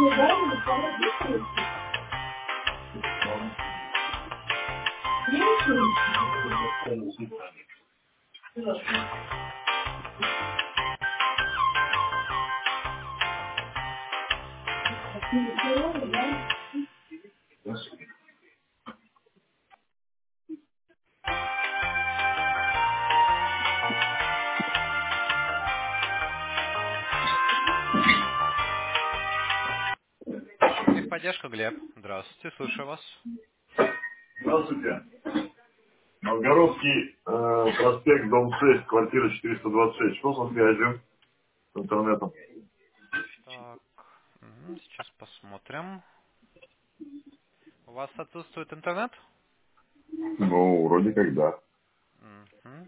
Техподдержка, Глеб. Здравствуйте, слушаю вас. Здравствуйте. Новгородский проспект, дом 6, квартира 426. Что со связью с интернетом? Так, сейчас посмотрим. У вас отсутствует интернет? Ну, вроде как да. Мгм.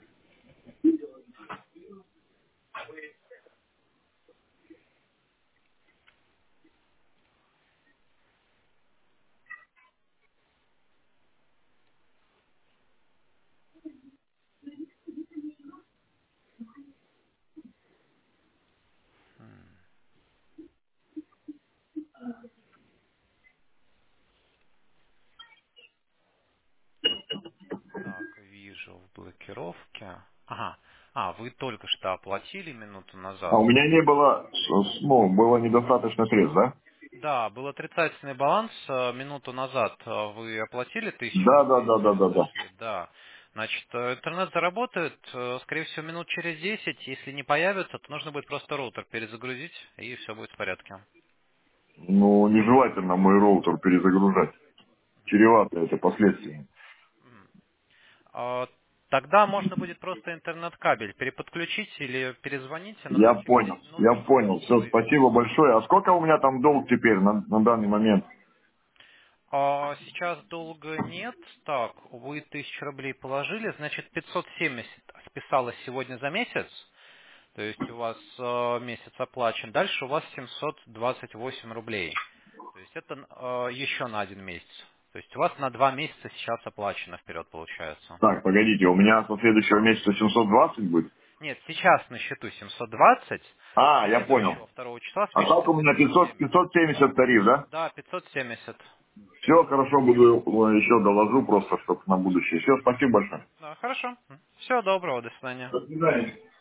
Так, вижу в блокировке. Ага. Вы только что оплатили минуту А назад. у меня не было, ну, было недостаточно средств, да? Да, был отрицательный баланс. Минуту назад вы оплатили 1000 рублей, не Да. произошли. Да. Значит, интернет заработает, скорее всего, минут через 10. Если не появится, то нужно будет просто роутер перезагрузить, и все будет в порядке. Ну, нежелательно мой роутер перезагружать. Чревато это последствиями. А, Тогда можно будет просто интернет-кабель переподключить или перезвоните, но Я через понял, 10 минут Все, спасибо появится. большое. А сколько у меня там долг теперь на данный момент? Сейчас долга нет. Так, вы 1000 рублей положили, значит 570 списалось сегодня за месяц. То есть у вас месяц оплачен. Дальше у вас 728 рублей. То есть это еще на один месяц. То есть у вас на 2 месяца сейчас оплачено вперед получается. Так, погодите, у меня со следующего месяца 720 будет? Нет, сейчас на счету 720, А, я понял. следующего 2 числа А так у спишется меня 570. 570 тариф, да? Да, 570. Все, хорошо, буду еще доложу просто, чтобы на будущее. Все, спасибо большое. Да, хорошо. Всего доброго, до свидания. До свидания.